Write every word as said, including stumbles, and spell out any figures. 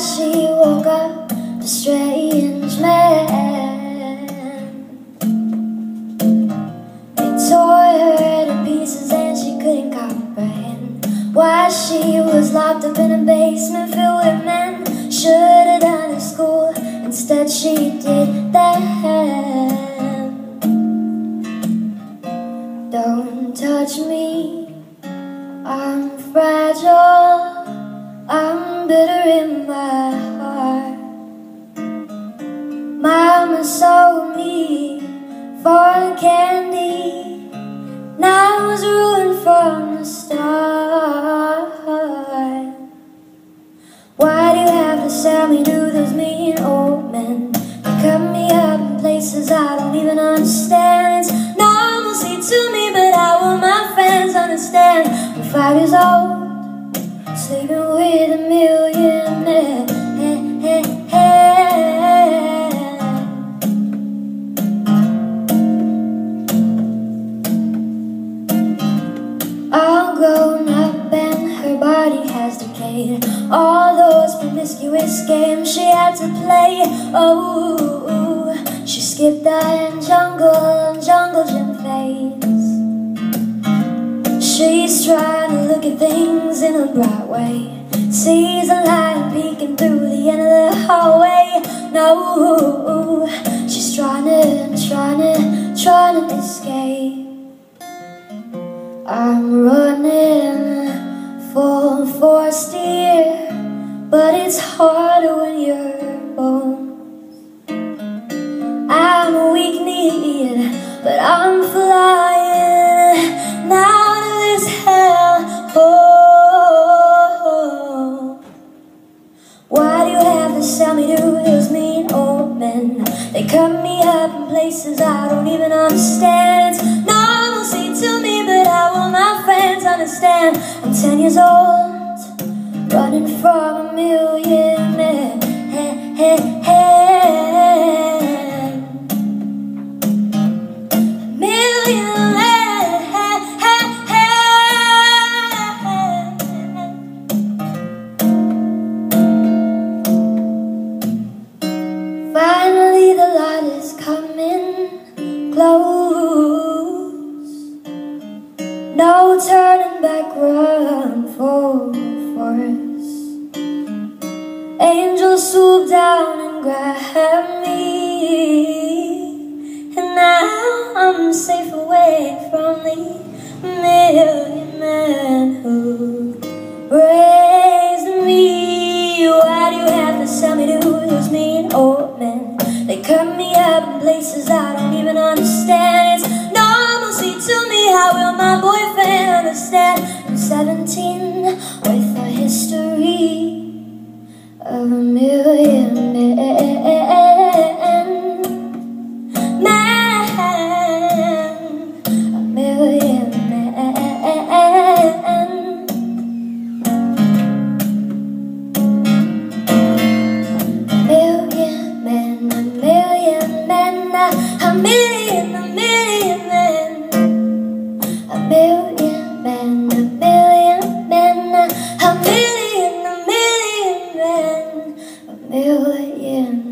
she woke up a strange man. They tore her to pieces and she couldn't comprehend why she was locked up in a basement filled with men. Should've done at school, instead she did that. Don't touch me, I'm fragile, I'm bitter in my heart. Mama sold me for candy, now I was ruined from the start. Why do you have to sell me to those mean old men? They cut me up in places I don't even understand. It's normalcy to me, but how will my friends understand? I'm five years old, sleeping with a millionaire. All grown up and her body has decayed. All those promiscuous games she had to play. Oh, she skipped the jungle, jungle gym phase. She's trying to look at things in a bright way. Sees a light peeking through the end of the hallway. No, she's trying to, trying to, trying to escape. I'm running full force, dear, but it's harder when you're bones. I'm a weak-kneed, but I'm flying now to this hell hole. Why do you have to sell me to those mean old men? They cut me up in places I don't even understand. It's normalcy to me, but how will my friends understand? I'm ten years old, running from a millionaire. Hey, hey, hey. Millionaire. Hey, hey, hey. Finally the light is coming close. No turning back, run full force. Angels swoop down and grab me, and now I'm safe away from the million men who raised me. Why do you have to sell me to those mean old men? They cut me up in places I don't even understand. It's normalcy to me, how will my boyfriend understand? I'm seventeen with a history of a million men. Man, a million men. A million men, a million men, a million, a million men. A million men, a million men, a million, a million men, a million.